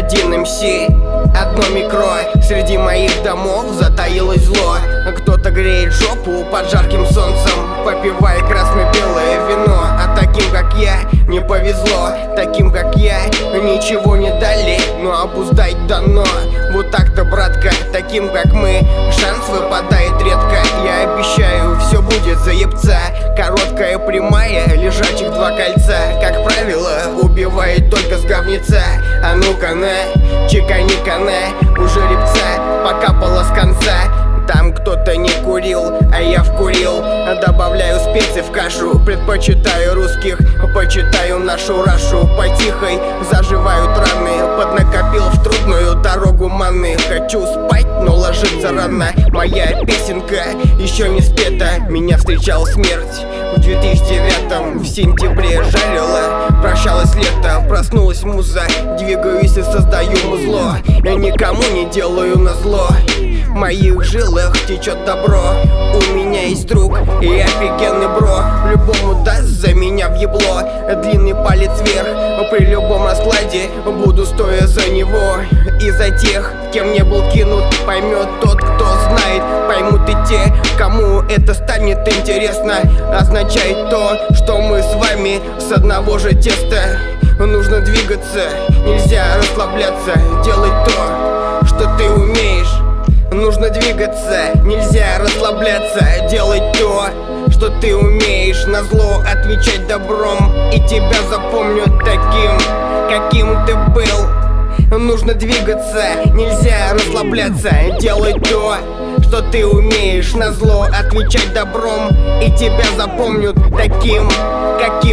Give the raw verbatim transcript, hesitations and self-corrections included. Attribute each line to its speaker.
Speaker 1: один эм си, одно микро. Среди моих домов затаилось зло. Кто-то греет жопу под жарким солнцем, попивая красно-белое вино. А таким, как я, не повезло. Таким, как я, ничего не дали, но обуздать дано. Вот так-то, братка, таким, как мы, шанс выпадает редко. Я обещаю, все будет за ебца. Короткая прямая, лежачих два кольца. Как правило, убивает только с говнеца. А ну-ка на, чекани-ка на, уже репца покапала с конца. Там кто-то не курил, а я вкурил. Добавляю специи в кашу, предпочитаю русских, почитаю нашу рашу. По-тихой заживают раны, поднакопил в трудную дорогу маны. Хочу спать, но ложиться рано. Моя песенка еще не спета. Меня встречала смерть в две тысячи девятом. В сентябре жарила, прощалось лето, проснулась муза. Двигаюсь и создаю музло, я никому не делаю назло. В моих жилах течет добро. У меня есть друг и офигенный бро. Любому даст за меня в ебло. Длинный палец вверх при любом раскладе. Буду стоя за него и за тех, кем не был кинут. Поймет тот, кто знает, поймут и те, кому это станет интересно. Означает то, что мы с вами с одного же теста. Нужно двигаться, нельзя расслабляться. Делать то, что ты умеешь. Нужно двигаться, нельзя расслабляться. Делать то, что ты умеешь. На зло отвечать добром, и тебя запомнят таким, каким ты был. Нужно двигаться, нельзя расслабляться. Делать то, что ты умеешь. На зло отвечать добром, и тебя запомнят таким, каким